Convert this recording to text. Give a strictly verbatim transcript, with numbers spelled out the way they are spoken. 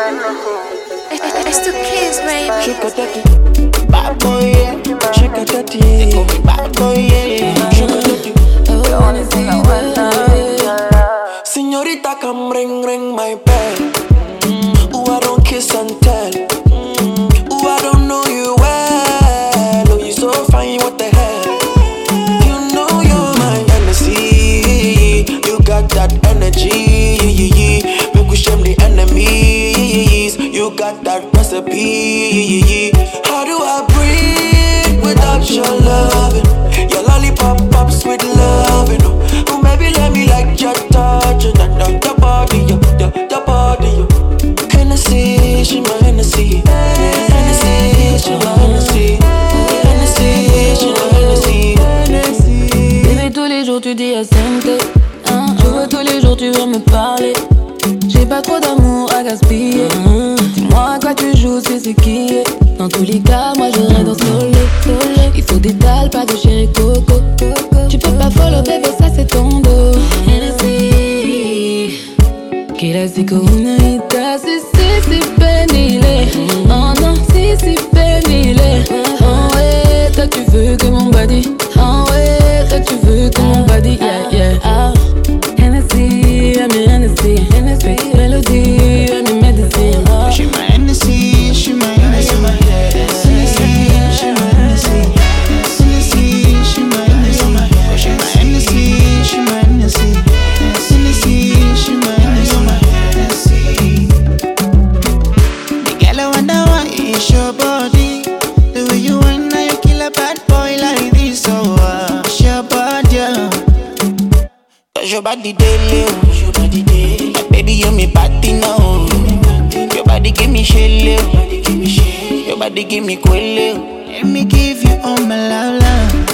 It's the kids, baby. Sugar daddy, bad boy, yeah. Sugar daddy, they call me bad boy, yeah. Sugar daddy, The only thing I want now. señorita, come ring ring my bell. Mm. Ooh, I don't kiss and tell. Mm. Ooh, I don't know you well. Oh, you so fine, what the hell? You know you're my Hennessy. You got that energy. Make we shame the enemies. You got that recipe. How do I breathe without your loving? Your lollipop pops with loving. Oh, maybe let me like your touch. Your body, your, your, your body, your Hennessy, she my Hennessy. Hennessy, she my Hennessy. Hennessy, she my Hennessy. Bébé, tous les jours tu dis S M T. Hein, je vois tous les jours tu veux me parler. J'ai pas trop d'amour à gaspiller. Dis-moi à quoi tu joues, c'est ce qui est. Dans tous les cas, moi j'aurais dans soleil. Il faut des dalles, pas de chéri coco. Tu peux pas follow bébé, ça c'est ton dos. Hennessy, clásico unaita, si si si pénilé. Oh non, si si pénilé. Oh ouais, toi tu veux que mon body. Oh ouais, toi tu veux que mon body. Yeah yeah. Ah. Hennessy, I'm your Hennessy. Hennessy, melody, I'm your medicine. Oh. She my Hennessy, she my Hennessy. Hennessy, she my Hennessy. Hennessy, she my Hennessy. She my Hennessy, she my Hennessy. Hennessy, she my Hennessy. The girl I wonder why is your body. The way you whine now you kill a bad boy like this. So uh, it's your body, yeah. Cause your body daily, your body daily. Like baby you me party now. Your body give me shell, your body give me quelle. Let me give you all my love, love.